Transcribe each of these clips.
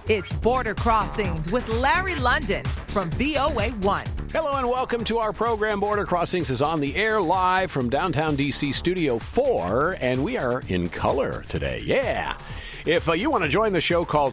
It's Border Crossings with Larry London from VOA1. Hello and welcome to our program. Border Crossings is on the air live from downtown D.C. Studio 4, and we are in color today. Yeah. If you want to join the show, call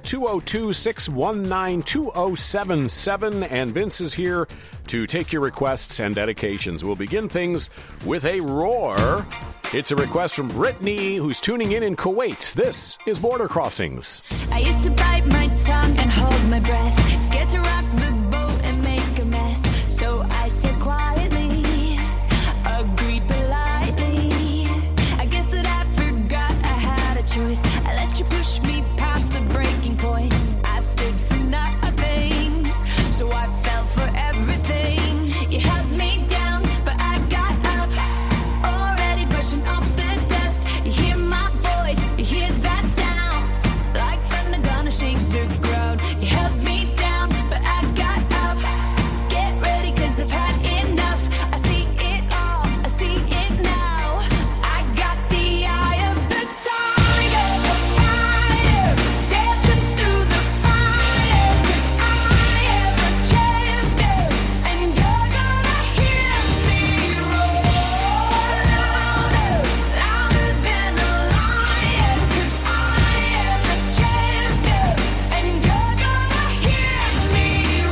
202-619-2077, and Vince is here to take your requests and dedications. We'll begin things with a roar. It's a request from Brittany, who's tuning in Kuwait. This is Border Crossings. I used to bite my tongue and hold my breath, scared to rock the boat and make a mess. So I said quietly, agreed politely. I guess that I forgot I had a choice. I let you push me past the breaking point. I stood for nothing, so I fell for everything. You held me down, but I got up, already brushing off the dust. You hear my voice, you hear that sound, like thunder gonna shake the ground. You held me down, but I got up. Get ready, 'cause I've had enough. I see it all, I see it now. I got the eye of the tiger, the fire, dancing through the fire. 'Cause I am a champion, and you're gonna hear me roar louder, louder than a lion. 'Cause I am a champion, and you're gonna hear me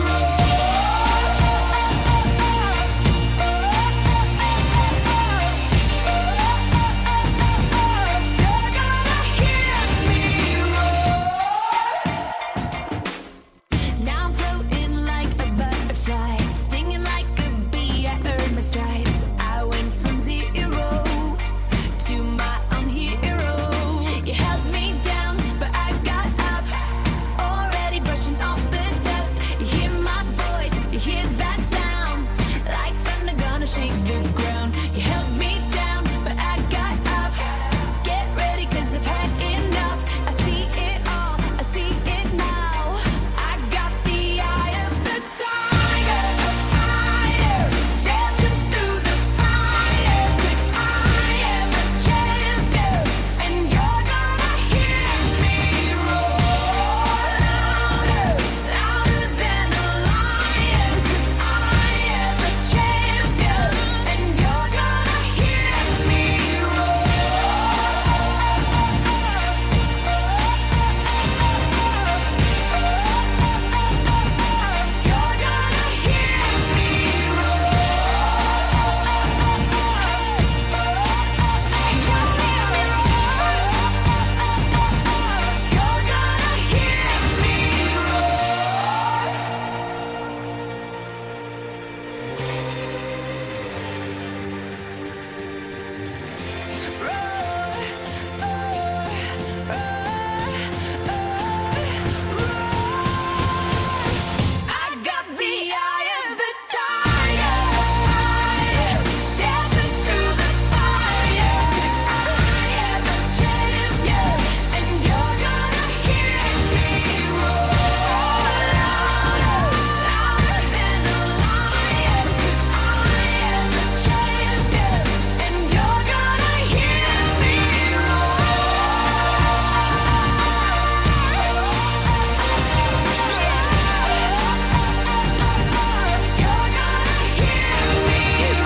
Now I'm floating like a butterfly, stinging like a bee. I earned my stripes. I went from zero to my own hero. You held me down, but I got up, already brushing off the dust. You hear my voice, you hear that sound, like thunder gonna shake the ground. You held me down, but I got up. Get ready, 'cause I've had enough. I see it all, I see it now. I got the eye of the tiger, the fire, dancing through the fire. 'Cause I am a champion, and you're gonna hear me roar louder, louder than a lion. 'Cause I am a champion, and you're gonna hear me You're gonna hear me You're gonna hear me I got the eye of the tiger, fire, dancing through the fire. 'Cause I am a champion, and you're gonna hear me roar louder, louder than a lion. 'Cause I am a champion, and you're gonna hear me You're gonna hear me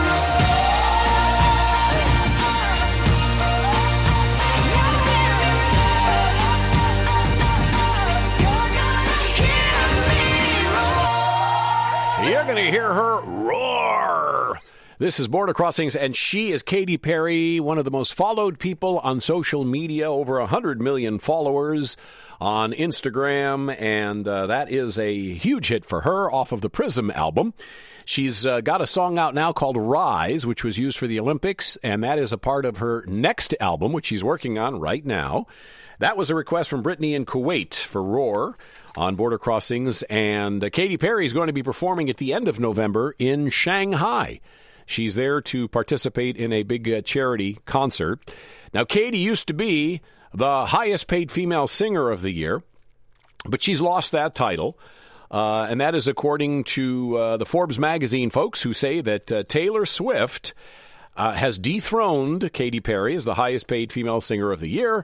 You're going to hear her roar. This is Border Crossings, and she is Katy Perry, one of the most followed people on social media, over 100 million followers on Instagram, and that is a huge hit for her off of the Prism album. She's got a song out now called Rise, which was used for the Olympics, and that is a part of her next album, which she's working on right now. That was a request from Brittany in Kuwait for Roar on Border Crossings, and Katy Perry is going to be performing at the end of November in Shanghai. She's there to participate in a big charity concert. Now, Katy used to be the highest paid female singer of the year, but she's lost that title. And that is according to the Forbes magazine folks, who say that Taylor Swift has dethroned Katy Perry as the highest paid female singer of the year.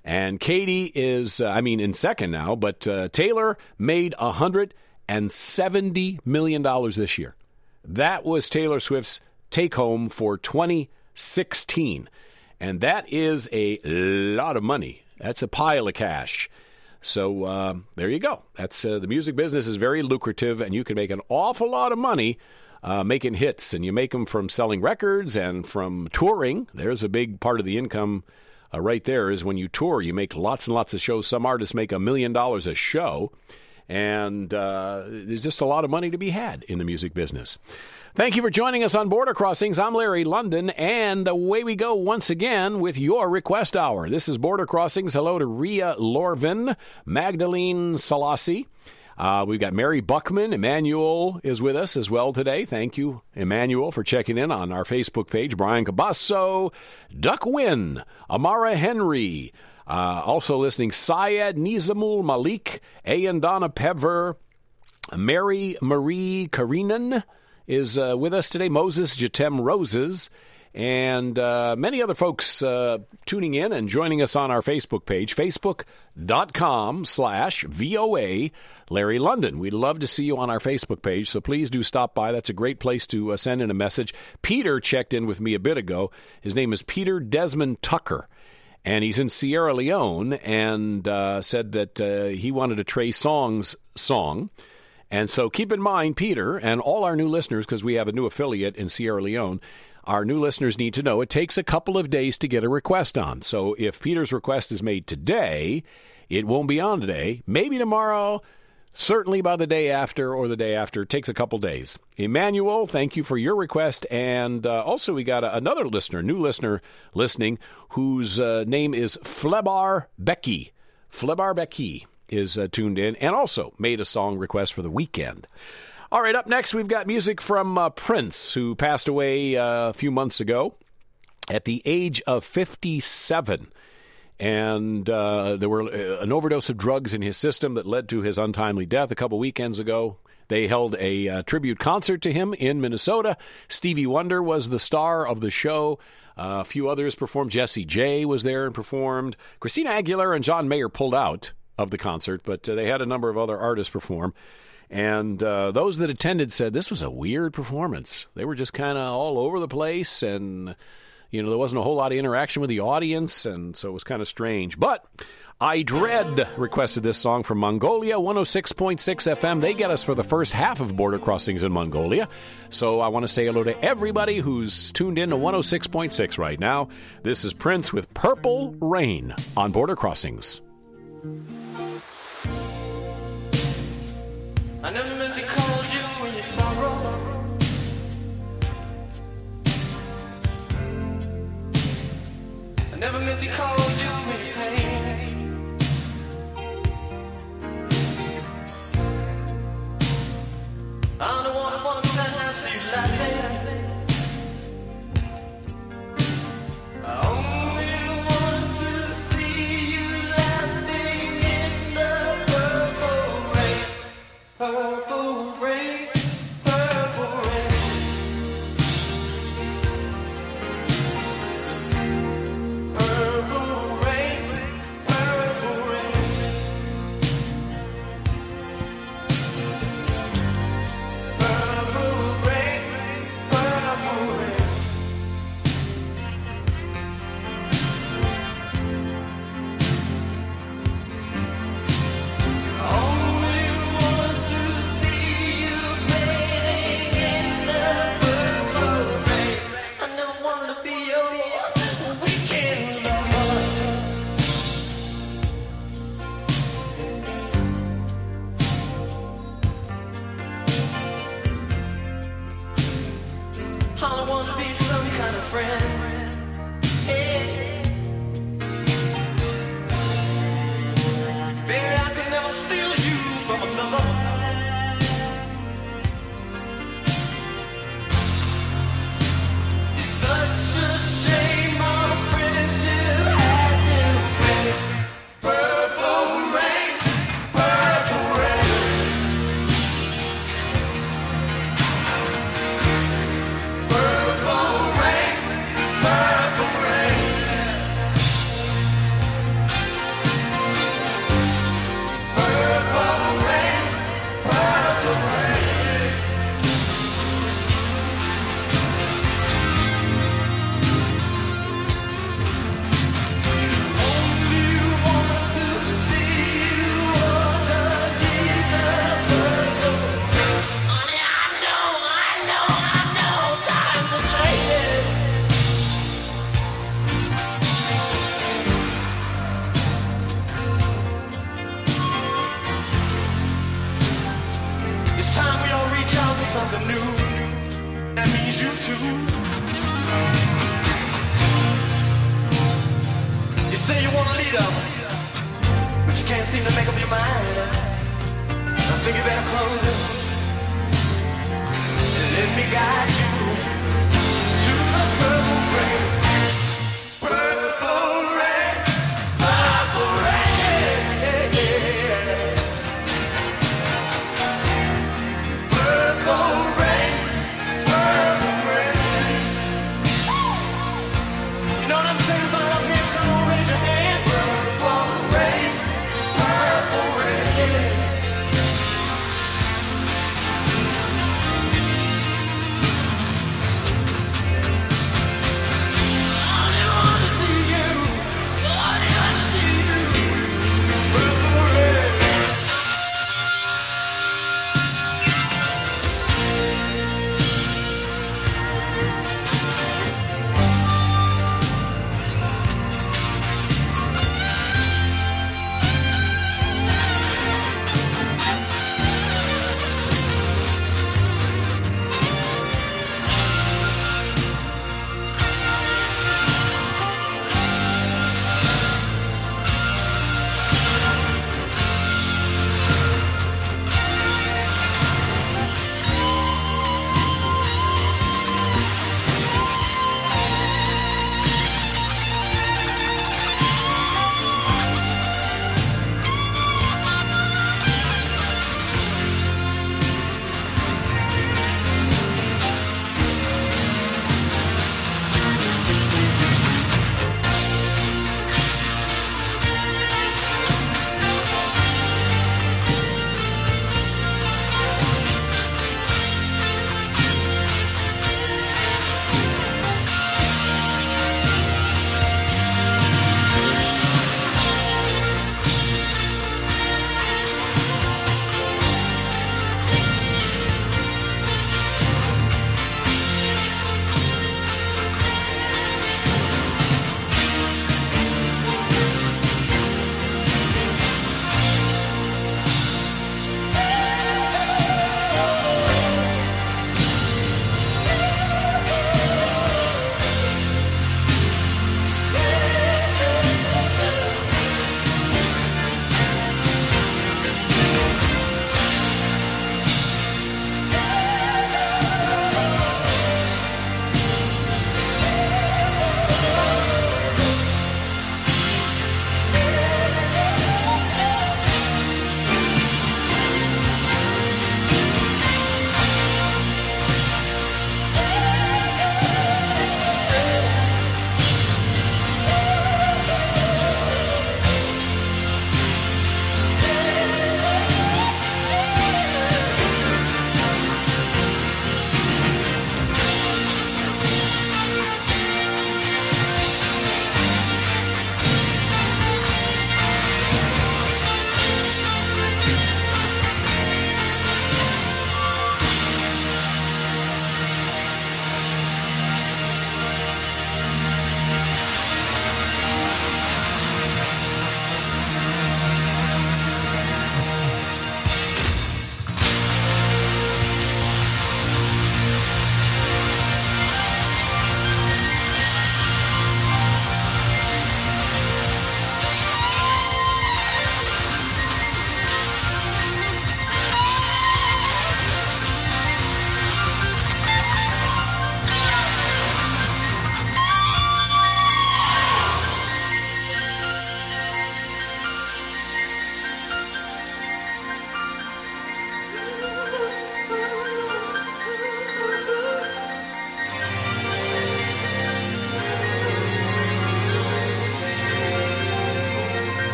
And Katie is, in second now, but Taylor made $170 million this year. That was Taylor Swift's take-home for 2016. And that is a lot of money. That's a pile of cash. So there you go. That's the music business is very lucrative, and you can make an awful lot of money making hits. And you make them from selling records and from touring. There's a big part of the income right there is when you tour. You make lots and lots of shows. Some artists make $1 million a show. And there's just a lot of money to be had in the music business. Thank you for joining us on Border Crossings. I'm Larry London, and away we go once again with your request hour. This is Border Crossings. Hello to Rhea Lorvin, Magdalene Salassi. We've got Mary Buckman. Emmanuel is with us as well today. Thank you, Emmanuel, for checking in on our Facebook page. Brian Cabasso, Duck Wynn, Amara Henry. Also listening, Syed Nizamul Malik, Ayandana Pevver, Mary Marie Karinan is with us today, Moses Jatem Roses, and many other folks tuning in and joining us on our Facebook page, facebook.com/VOA Larry London. We'd love to see you on our Facebook page, so please do stop by. That's a great place to send in a message. Peter checked in with me a bit ago. His name is Peter Desmond Tucker. And he's in Sierra Leone and said that he wanted a Trey Songz song. And so keep in mind, Peter, and all our new listeners, because we have a new affiliate in Sierra Leone, our new listeners need to know it takes a couple of days to get a request on. So if Peter's request is made today, it won't be on today. Maybe tomorrow, certainly by the day after or the day after. It takes a couple days. Emmanuel, thank you for your request. And also we got another listener, new listener listening, whose name is Flebar Becky. Flebar Becky is tuned in and also made a song request for the weekend. All right, up next we've got music from Prince, who passed away a few months ago at the age of 57. And there were an overdose of drugs in his system that led to his untimely death a couple weekends ago. They held a tribute concert to him in Minnesota. Stevie Wonder was the star of the show. A few others performed. Jessie J was there and performed. Christina Aguilera and John Mayer pulled out of the concert, but they had a number of other artists perform. And those that attended said this was a weird performance. They were just kind of all over the place, and there wasn't a whole lot of interaction with the audience, and so it was kind of strange. But I Dread requested this song from Mongolia, 106.6 FM. They get us for the first half of Border Crossings in Mongolia. So I want to say hello to everybody who's tuned in to 106.6 right now. This is Prince with Purple Rain on Border Crossings. I never meant to call you when you sorrow. I never meant to call you when you pain. I'm the one who wants to have you laughing. I only want to see you laughing in the purple rain. Purple rain, purple rain. Purple rain. freedom, but you can't seem to make up your mind. I think you better close it and let me guide you to the purple rain. Purple rain, purple rain. Purple rain, purple rain. You know what I'm saying about up here? Come on, raise your hand. Purple rain, purple rain.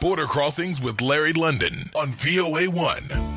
Border Crossings with Larry London on VOA1.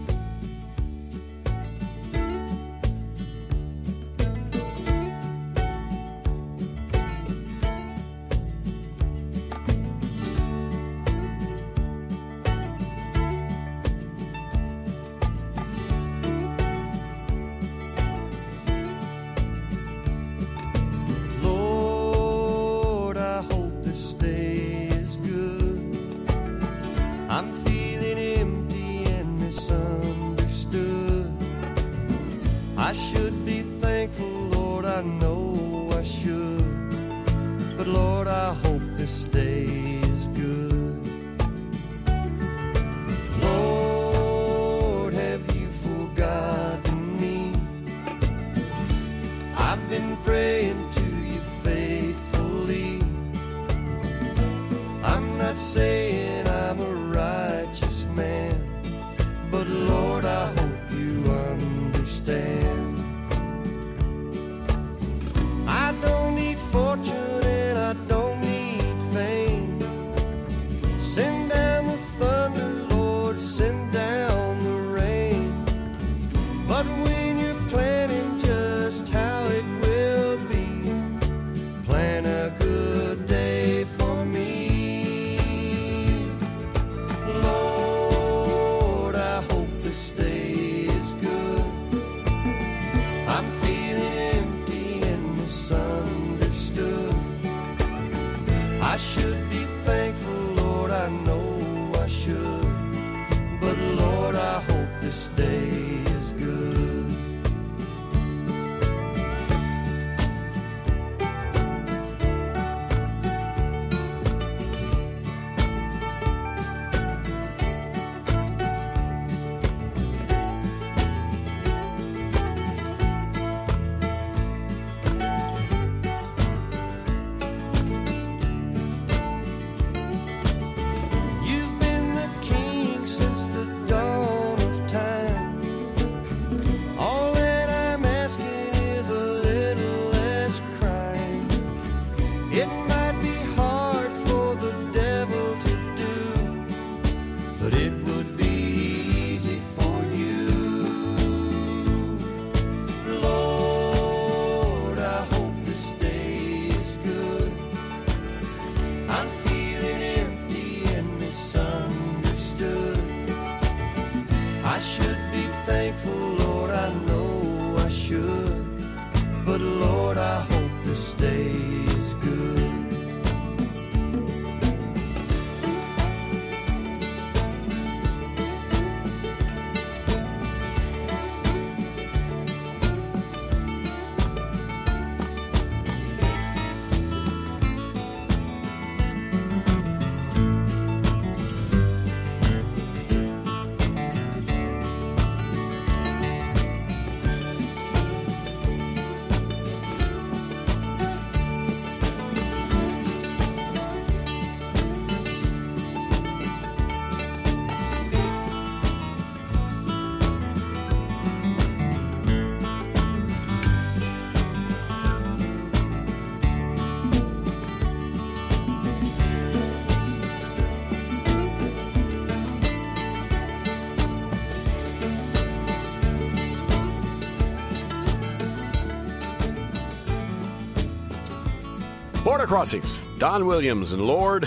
Border Crossings, Don Williams, and Lord,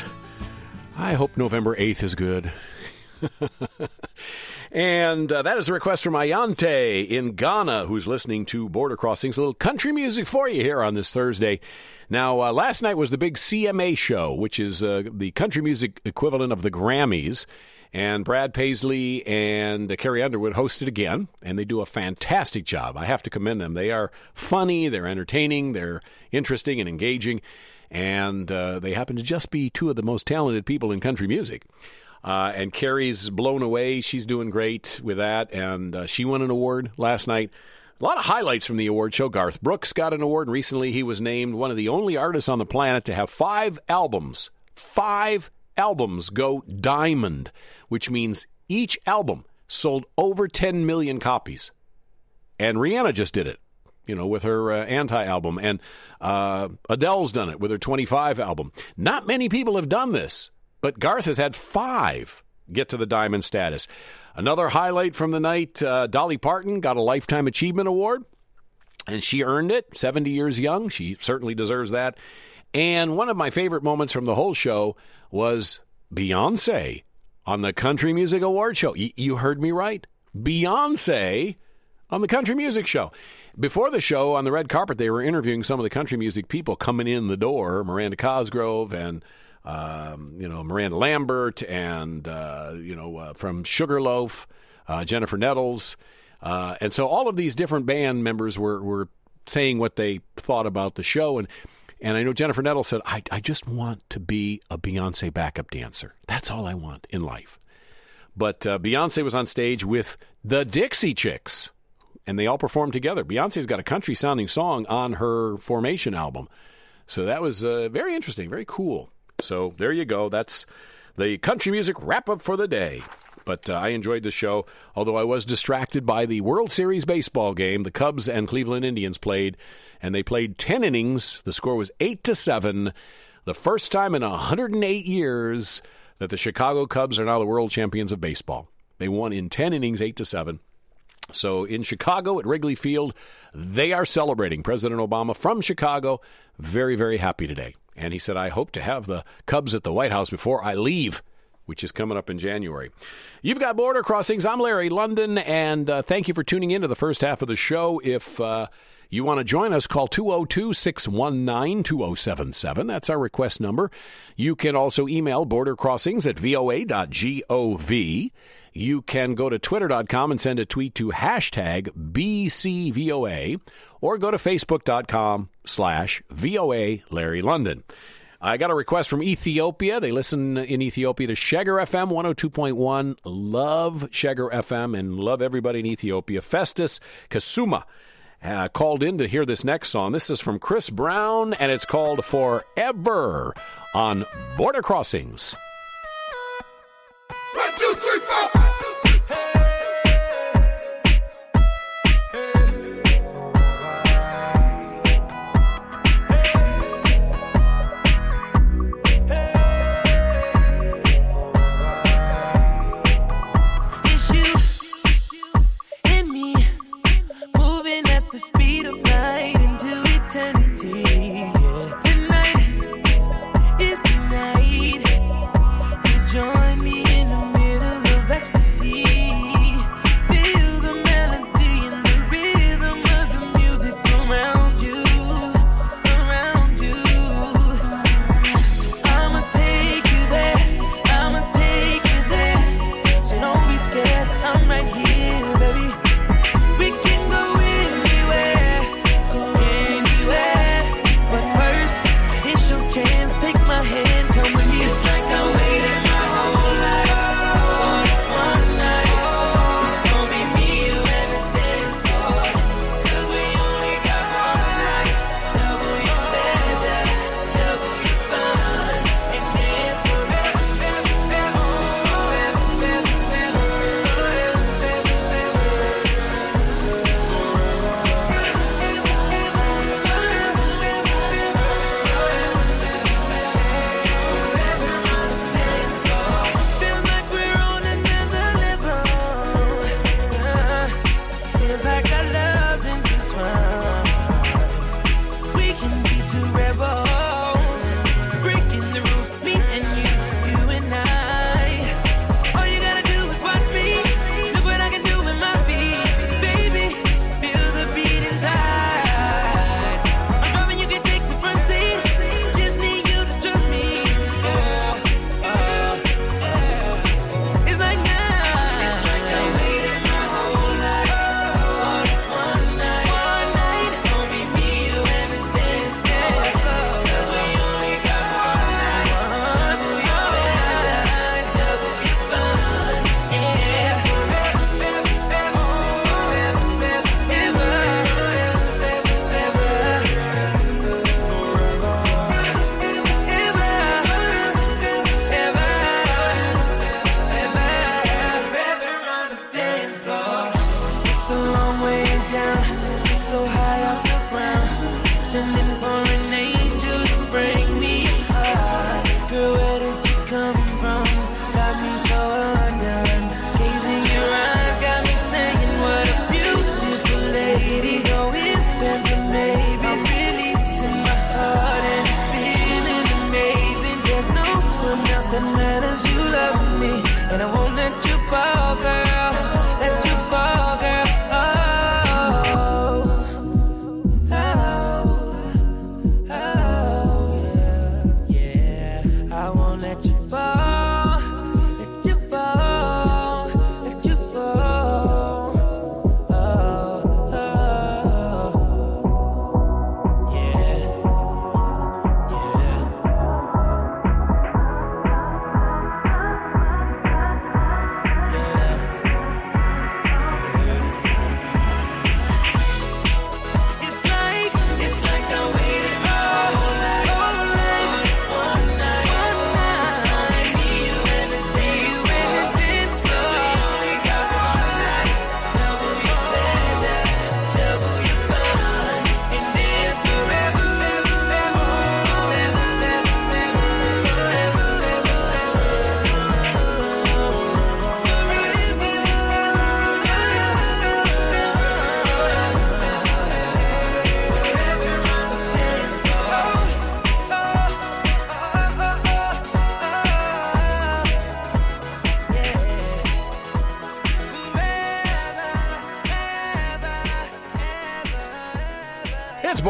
I hope November 8th is good. And that is a request from Ayante in Ghana, who's listening to Border Crossings. A little country music for you here on this Thursday. Now, last night was the big CMA show, which is the country music equivalent of the Grammys. And Brad Paisley and Carrie Underwood hosted again, and they do a fantastic job. I have to commend them. They are funny, they're entertaining, they're interesting and engaging, and they happen to just be two of the most talented people in country music. And Carrie's blown away. She's doing great with that, and she won an award last night. A lot of highlights from the award show. Garth Brooks got an award. Recently, he was named one of the only artists on the planet to have 5 albums go diamond, which means each album sold over 10 million copies. And Rihanna just did it, with her Anti-album. And Adele's done it with her 25 album. Not many people have done this, but Garth has had 5 get to the diamond status. Another highlight from the night, Dolly Parton got a Lifetime Achievement Award, and she earned it, 70 years young. She certainly deserves that. And one of my favorite moments from the whole show was Beyonce on the Country Music Award show. You heard me right. Beyonce on the Country Music Show. Before the show, on the red carpet, they were interviewing some of the country music people coming in the door, Miranda Cosgrove and Miranda Lambert and from Sugarloaf, Jennifer Nettles. And so all of these different band members were saying what they thought about the show. And I know Jennifer Nettles said, I just want to be a Beyonce backup dancer. That's all I want in life. But Beyonce was on stage with the Dixie Chicks, and they all performed together. Beyonce's got a country-sounding song on her Formation album. So that was very interesting, very cool. So there you go. That's the country music wrap-up for the day. But I enjoyed the show, although I was distracted by the World Series baseball game. The Cubs and Cleveland Indians played, and they played 10 innings. The score was 8-7. The first time in 108 years that the Chicago Cubs are now the world champions of baseball. They won in 10 innings, 8-7. So in Chicago at Wrigley Field, they are celebrating. President Obama from Chicago, very, very happy today. And he said, I hope to have the Cubs at the White House before I leave, which is coming up in January. You've got Border Crossings. I'm Larry London, and thank you for tuning in to the first half of the show. If you want to join us, call 202-619-2077. That's our request number. You can also email bordercrossings@voa.gov. You can go to twitter.com and send a tweet to #BCVOA, or go to facebook.com/VOA Larry London. I got a request from Ethiopia. They listen in Ethiopia to Sheger FM 102.1. Love Sheger FM and love everybody in Ethiopia. Festus Kasuma called in to hear this next song. This is from Chris Brown, and it's called Forever on Border Crossings. 1, 2, 3, 4. Tonight is the night.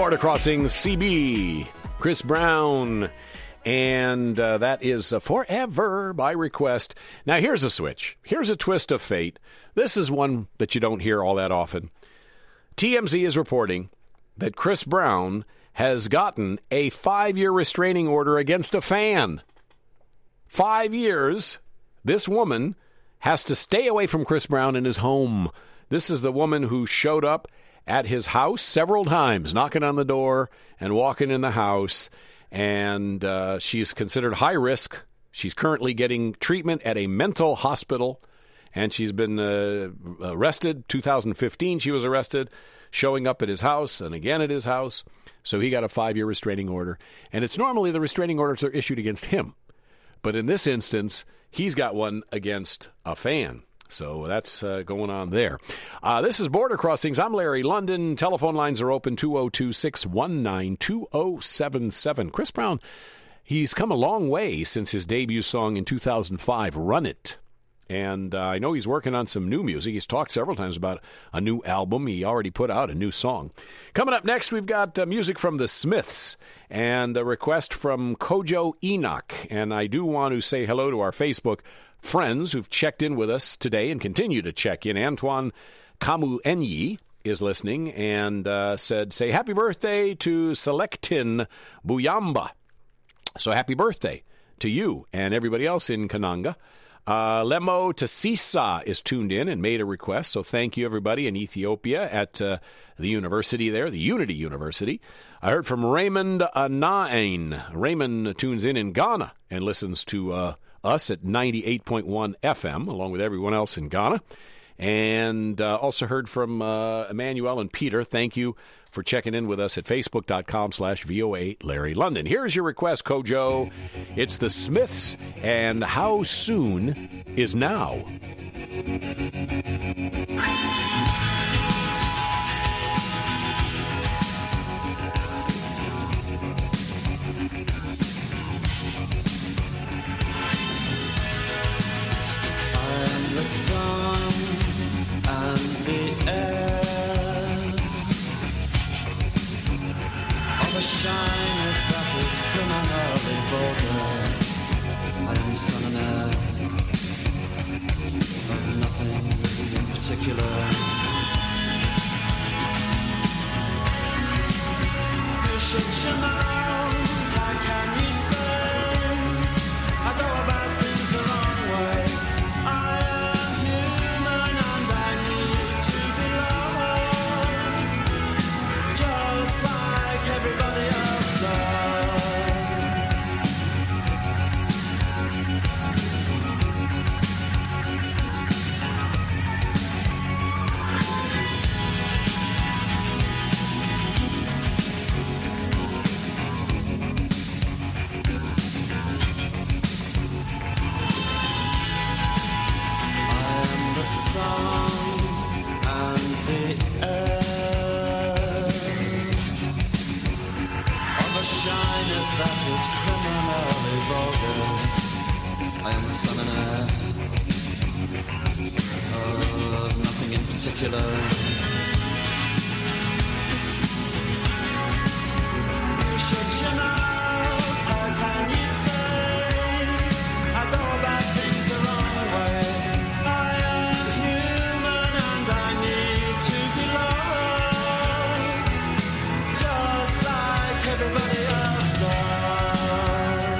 Border Crossing CB, Chris Brown, and that is Forever by Request. Now, here's a switch. Here's a twist of fate. This is one that you don't hear all that often. TMZ is reporting that Chris Brown has gotten a 5-year restraining order against a fan. 5 years. This woman has to stay away from Chris Brown in his home. This is the woman who showed up at his house several times, knocking on the door and walking in the house. And she's considered high risk. She's currently getting treatment at a mental hospital. And she's been arrested. 2015, she was arrested, showing up at his house and again at his house. So he got a 5-year restraining order. And it's normally the restraining orders are issued against him. But in this instance, he's got one against a fan. So that's going on there. This is Border Crossings. I'm Larry London. Telephone lines are open, 202-619-2077. Chris Brown, he's come a long way since his debut song in 2005, Run It. And I know he's working on some new music. He's talked several times about a new album. He already put out a new song. Coming up next, we've got music from the Smiths and a request from Kojo Enoch. And I do want to say hello to our Facebook friends who've checked in with us today and continue to check in. Antoine Kamu-Enyi is listening and said, say happy birthday to Selectin Buyamba. So happy birthday to you and everybody else in Kananga. Lemo Tassisa is tuned in and made a request, so thank you, everybody in Ethiopia at the university there, the Unity University. I heard from Raymond Anaane. Raymond tunes in Ghana and listens to us at 98.1 FM, along with everyone else in Ghana. And also heard from Emmanuel and Peter. Thank you for checking in with us at facebook.com/VOA Larry London. Here's your request, Kojo. It's the Smiths and How Soon Is Now. The sun and the air of a shyness that is criminally vulgar. I am the sun and air of nothing in particular. You should know, how can you say I go about things the wrong way? I am human and I need to belong, just like everybody else does. Sun and the air of a shyness that is criminally vulgar. I am the sun and air of nothing in particular. You should know, how can you say I go about things the wrong way? Everybody else does.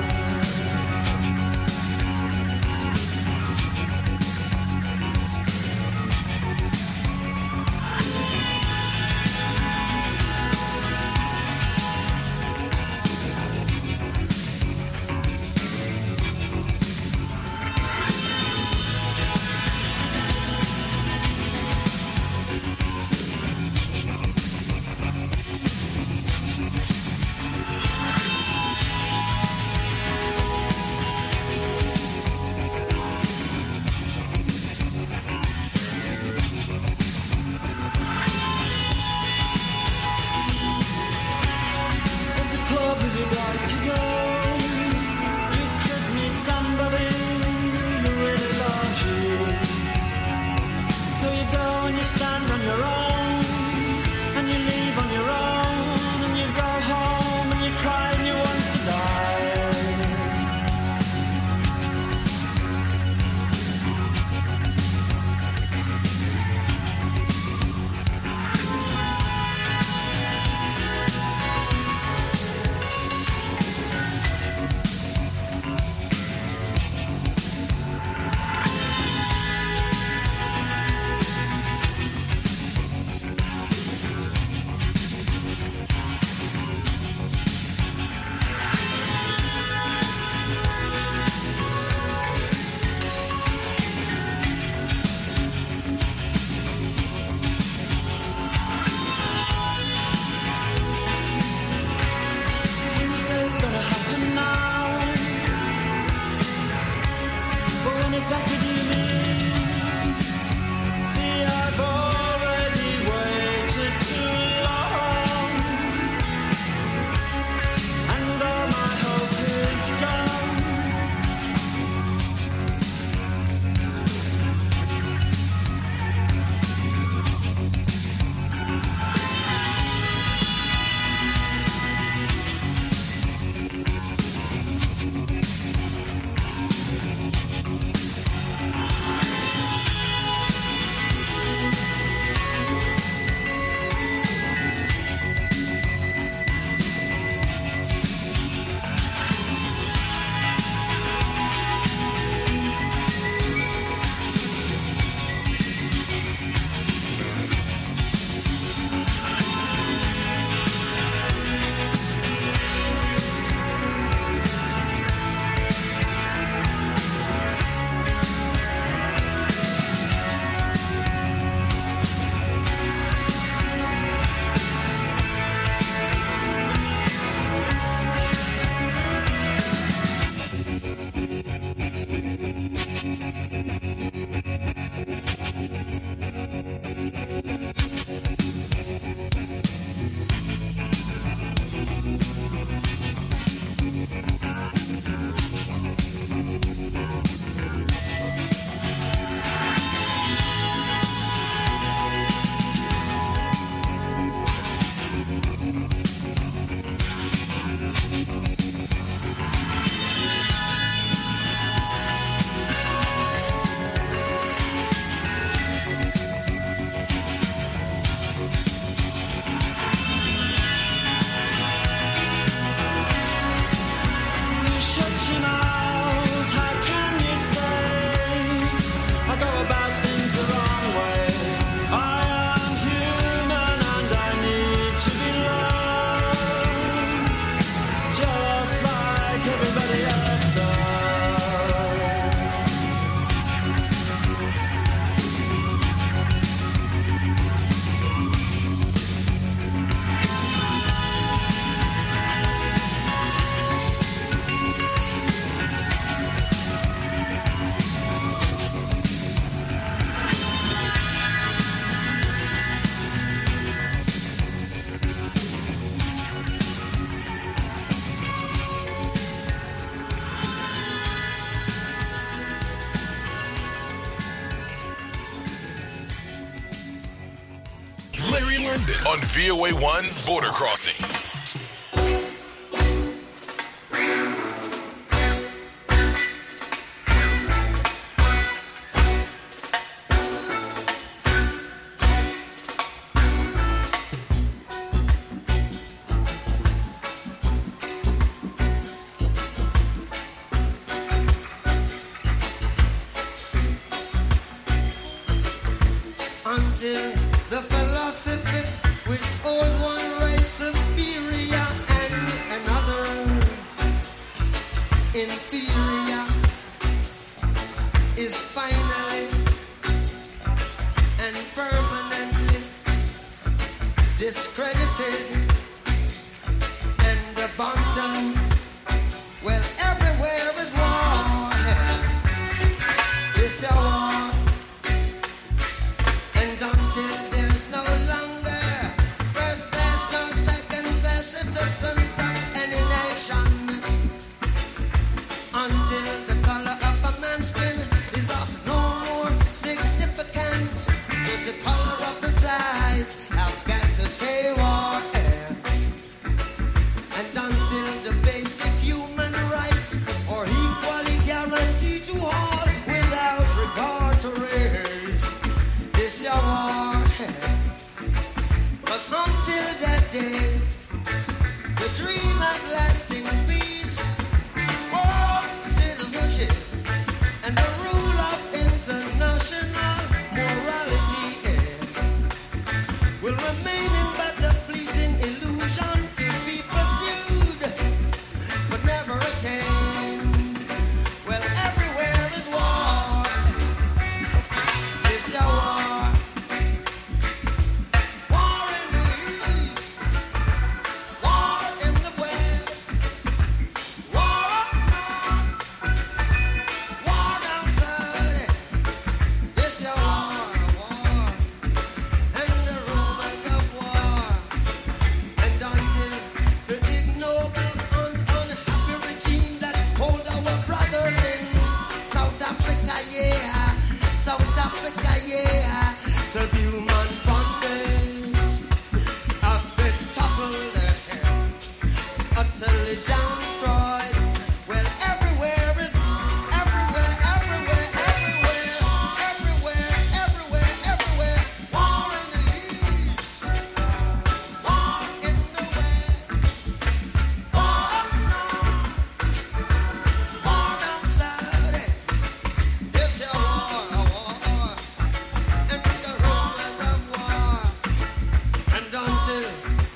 London on VOA1's Border Crossings. Until the philosophy which old one race superior and another inferior is finally and permanently discredited and abandoned. Well, everywhere is war. It's a war. And until there's no longer first class nor second class citizens of any nation, until the color of a man's skin is of no more significance to the color of his eyes, I've got to say war. And until the basic human rights are equally guaranteed to all without regard to race, this your war. But until that day, the dream of lasting peace, world citizenship, and the rule of international morality will remain in but a fleeting illusion to be pursued, but never attained. Well, everywhere is war. It's a war. War in the east, war in the west, war up north, war down south. It's a war, and the rumors of war. And until the ignoble and unhappy regime that hold our brothers in South Africa, yeah, South Africa, yeah, subhuman bondage have been toppled, utterly down destroyed. Well, everywhere is everywhere, everywhere, everywhere, everywhere, everywhere, everywhere. War in the east, war in the west, war up north, war down south. It's a war, and the rumors of war. And until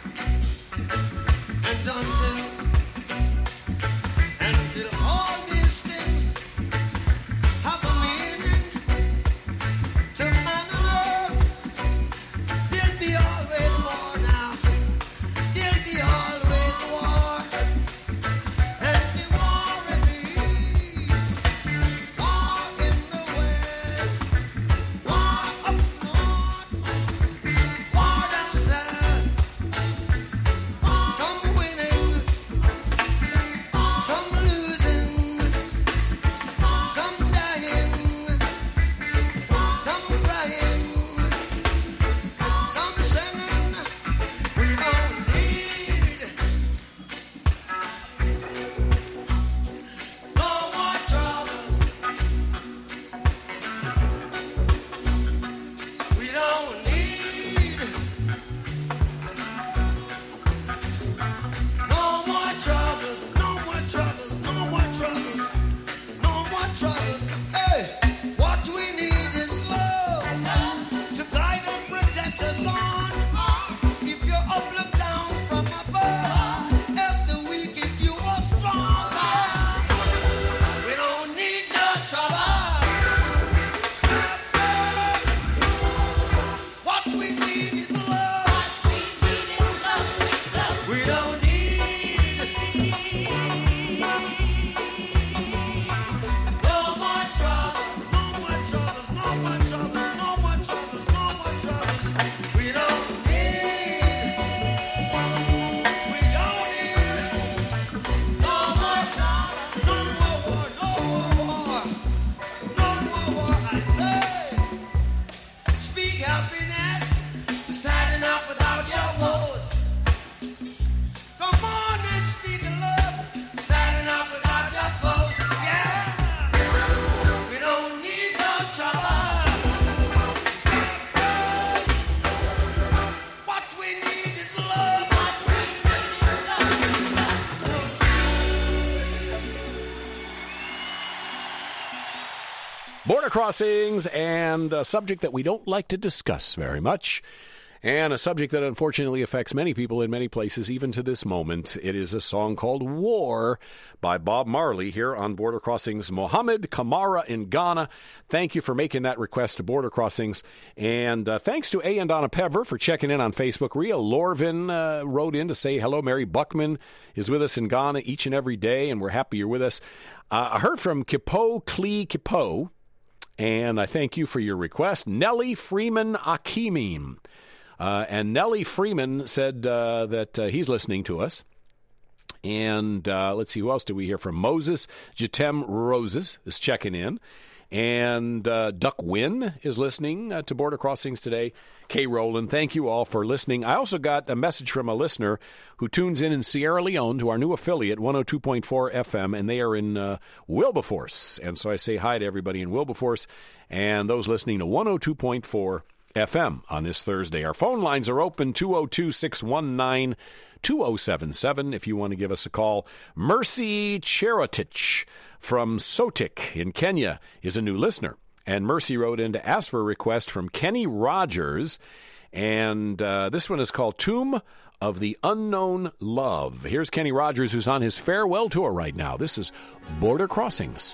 all these things have a meaning to man and earth, there'll be always war now. There'll be always war. And the war in the east, war in the west, war up north, war down south. Some winning Border crossings and a subject that we don't like to discuss very much, and a subject that unfortunately affects many people in many places, even to this moment. It is a song called War by Bob Marley here on Border Crossings. Mohammed Kamara in Ghana, thank you for making that request to Border Crossings. And thanks to A and Donna Pever for checking in on Facebook. Rhea Lorvin wrote in to say hello. Mary Buckman is with us in Ghana each and every day, and we're happy you're with us. I heard from Kipo Klee Kipo, and I thank you for your request. Nellie Freeman Akimim. And Nellie Freeman said that he's listening to us. And let's see, who else do we hear from? Moses Jatem Roses is checking in. And Duck Wynn is listening to Border Crossings today. Kay Rowland, thank you all for listening. I also got a message from a listener who tunes in Sierra Leone to our new affiliate, 102.4 FM, and they are in Wilberforce. And so I say hi to everybody in Wilberforce and those listening to 102.4 FM on this Thursday. Our phone lines are open, 202-619-2077 if you want to give us a call. Mercy Cherotich from Sotik in Kenya is a new listener. And Mercy wrote in to ask for a request from Kenny Rogers. And this one is called Tomb of the Unknown Love. Here's Kenny Rogers, who's on his farewell tour right now. This is Border Crossings.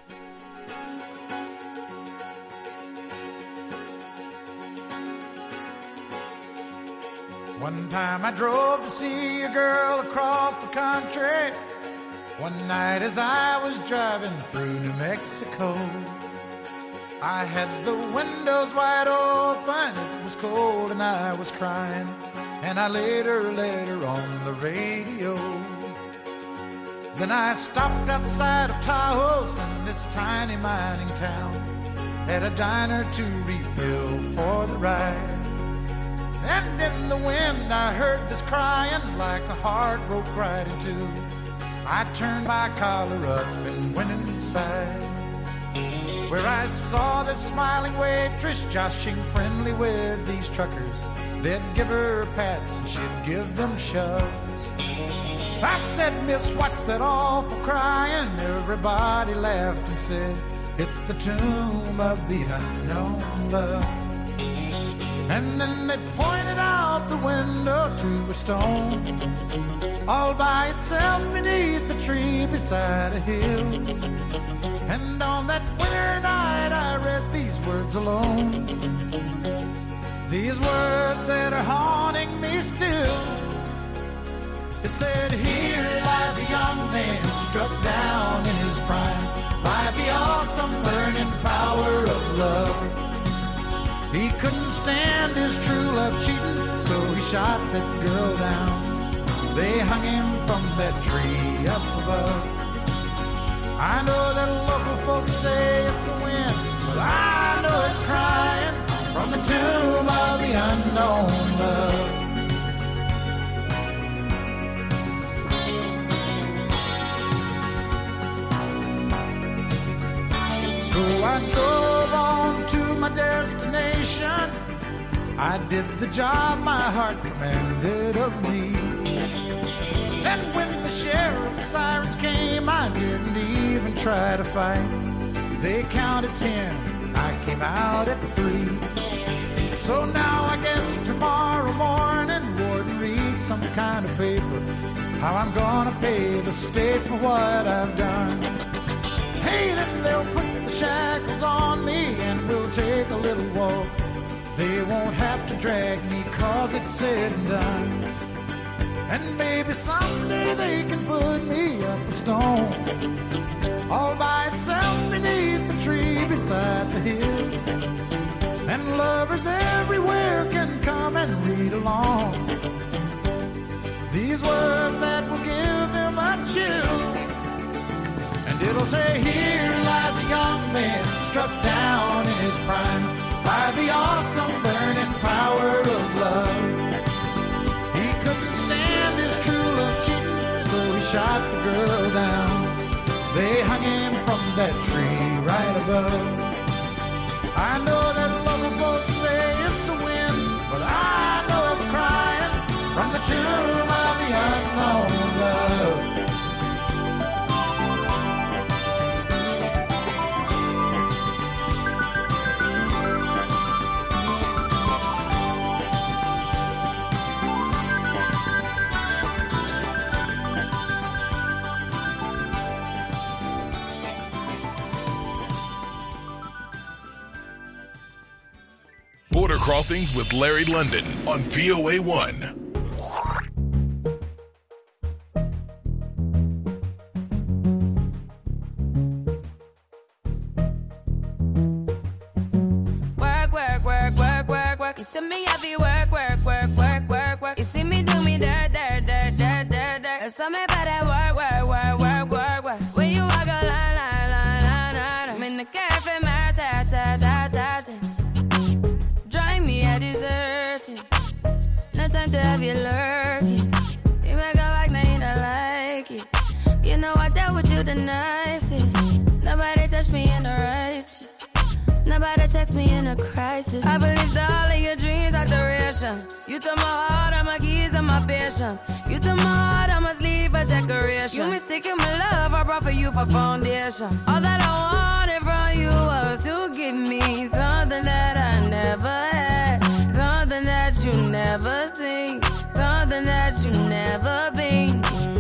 One time I drove to see a girl across the country. One night as I was driving through New Mexico, I had the windows wide open, it was cold and I was crying, and I let her on the radio. Then I stopped outside of Tahoe in this tiny mining town, at a diner to refill for the ride. And in the wind I heard this crying like a heart broke right in two. I turned my collar up and went inside, where I saw this smiling waitress joshing friendly with these truckers. They'd give her pats and she'd give them shoves. I said, "Miss, what's that awful crying?" Everybody laughed and said, "It's the tomb of the unknown love." And then they pointed out the window to a stone, all by itself beneath the tree beside a hill. And on that winter night I read these words alone, these words that are haunting me still. It said, "Here lies a young man struck down in his prime by the awesome burning power of love. He couldn't stand his true love cheating, so he shot that girl down. They hung him from that tree up above." I know that local folks say it's the wind, but I know it's crying from the tomb of the unknown love. So I drove on to my destination. I did the job my heart demanded of me. And when the sheriff's sirens came, I didn't even try to fight. They counted 10, I came out at 3. So now I guess tomorrow morning, Warden reads some kind of paper, how I'm gonna pay the state for what I've done. Hey, then they'll put the shackles on me and we'll take a little walk. They won't have to drag me 'cause it's said and done. And maybe someday they can put me up a stone, all by itself beneath the tree beside the hill. And lovers everywhere can come and read along, these words that will give them a chill. And it'll say, "Here lies a young man struck down in his prime by the awesome burning power of love. He couldn't stand his true love cheating, so he shot the girl down. They hung him from that tree right above." I know that local folks say it's the wind, but I know it's crying from the tomb of the unknown love. Crossings with Larry London on VOA1. Work, work, work, work, work, work. You see me heavy work, work, work, work, work, work. You see me do me dirt, dirt, dirt, dirt, dirt, dirt. There's something about that work, work, work, work, work, work. When you walk a line, line, line, line, line. I'm in the cafe, my ta, ta, ta, ta, ta. Drive me a deserted. No time to have you lurking. You make a like, now you don't like it. You know I dealt with you the nicest. Nobody touched me in the righteous. Nobody text me in a crisis. I believed all of your dreams are duration. You took my heart, all my keys, and my patience. You took my heart, I must leave a decoration. You mistaken my love, I brought for you for foundation. All that I wanted from you was to give me something that I never had, something that you never seen, something that you never been.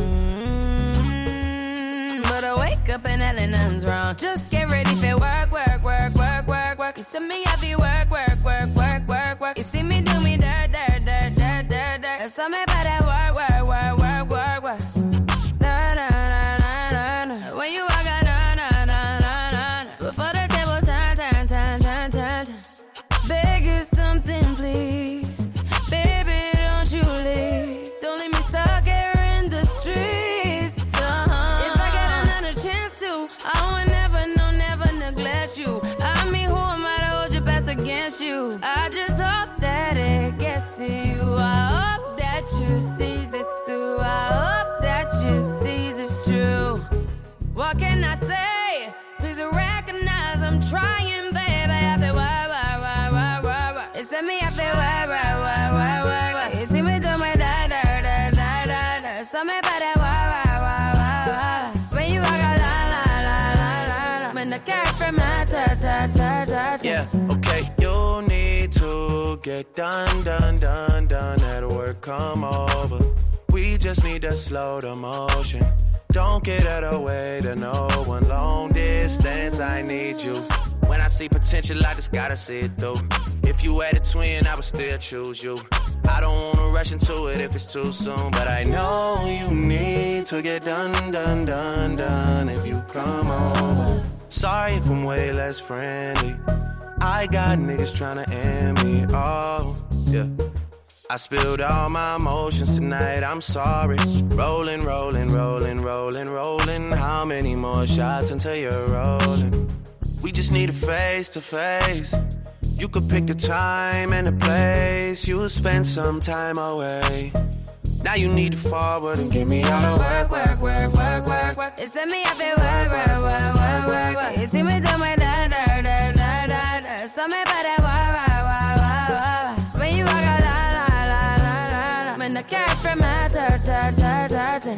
But I wake up and hell nothing's wrong. Just get ready for work, work, work, work, work, work. You see me heavy work, work, work, work, work, work. You see me do me dirt, dirt, dirt, dirt, dirt, dirt. There's something about that work, work, work, work, work, work. Na, na, na, na, na, na. When you walk out, na, na, na, na, na, na. Before the table turn, turn, turn, turn, turn, turn. Beg you something, please. Baby, don't you leave. Don't leave me stuck here in the streets. If I get another chance to, I would never, no, never neglect you. I mean, who am I to hold your best against you? I just hope that it gets to you. I hope that you see this through. I hope that you see this true. What can I say? Please recognize I'm trying, baby. I feel why. It's me, I feel why. You see me do my da da da da da da. Something about that why. When you walk out, la la la la la la. When the cat from my ta ta ta ta. Yeah, okay, you need to get done. At work, come over. We just need to slow the motion. Don't get out of the way to no one. Long distance, I need you. When I see potential, I just gotta see it through. If you had a twin, I would still choose you. I don't wanna rush into it if it's too soon, but I know you need to get done. If you come over. Sorry if I'm way less friendly. I got niggas tryna end me. Oh, yeah. I spilled all my emotions tonight, I'm sorry. Rolling. How many more shots until you're rolling? We just need a face to face. You could pick the time and the place. You'll spend some time away. Now you need to forward and give me all the work. It's me, I feel work. You see me do my da da da da da da. Something about that why. When you walk out, la la la la la la. When the cat from my ta ta ta ta ta.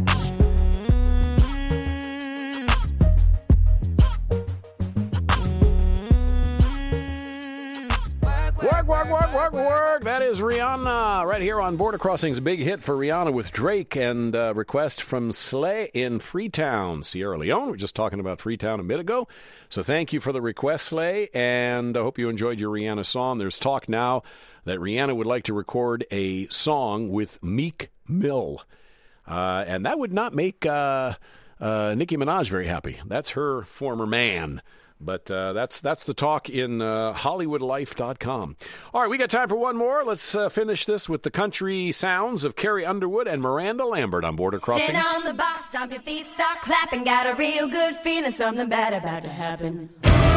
Work. That is Rihanna right here on Border Crossings. Big hit for Rihanna with Drake and request from Slay in Freetown, Sierra Leone. We were just talking about Freetown a bit ago. So thank you for the request, Slay, and I hope you enjoyed your Rihanna song. There's talk now that Rihanna would like to record a song with Meek Mill. And that would not make Nicki Minaj very happy. That's her former man. But that's the talk in HollywoodLife.com. All right, we got time for one more. Let's finish this with the country sounds of Carrie Underwood and Miranda Lambert on Border Crossings. Sit on the box, stomp your feet, start clapping. Got a real good feeling, something bad about to happen.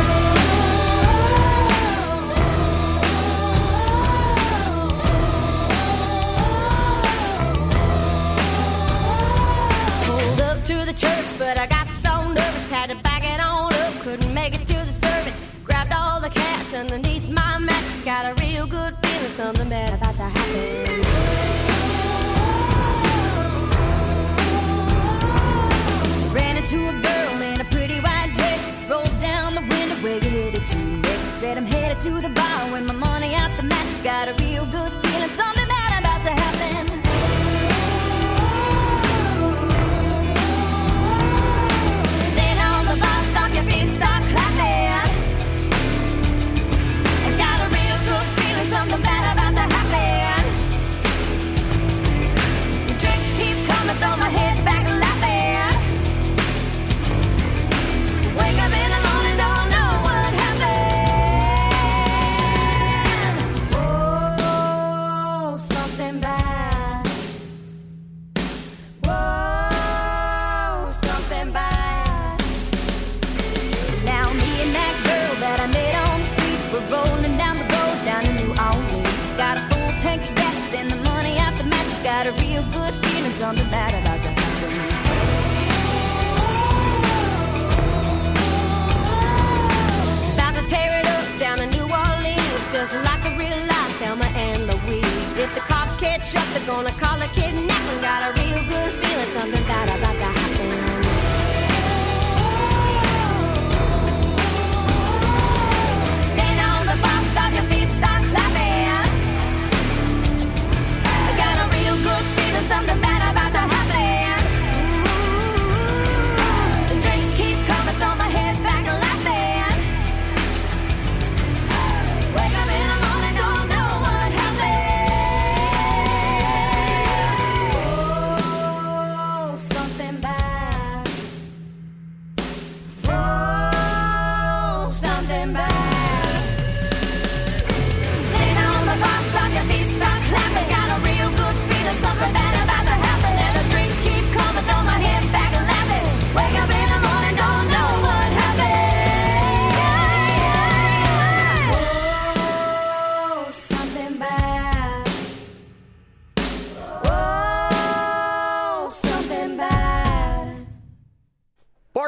Pulled up to the church, but I got so nervous, had to back it on up. Couldn't make it to the service. Grabbed all the cash underneath my mattress. Got a real good feeling, something bad about to happen. Ran into a girl in a pretty white dress. Rolled down the window, where you headed to next? Said I'm headed to the bar with my money out the mattress. Got a real good feeling, something bad about to happen. Your feet start clapping. And got a real good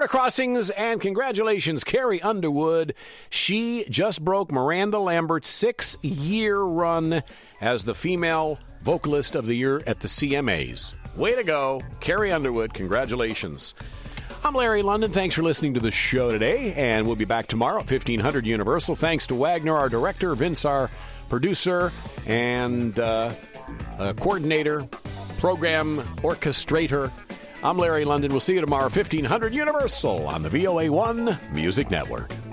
Crossings, and congratulations, Carrie Underwood. She just broke Miranda Lambert's 6-year run as the female vocalist of the year at the CMAs. Way to go, Carrie Underwood. Congratulations. I'm Larry London. Thanks for listening to the show today, and we'll be back tomorrow at 1500 Universal. Thanks to Wagner, our director, Vince, our producer, and coordinator, program orchestrator. I'm Larry London. We'll see you tomorrow, 1500 Universal on the VOA1 Music Network.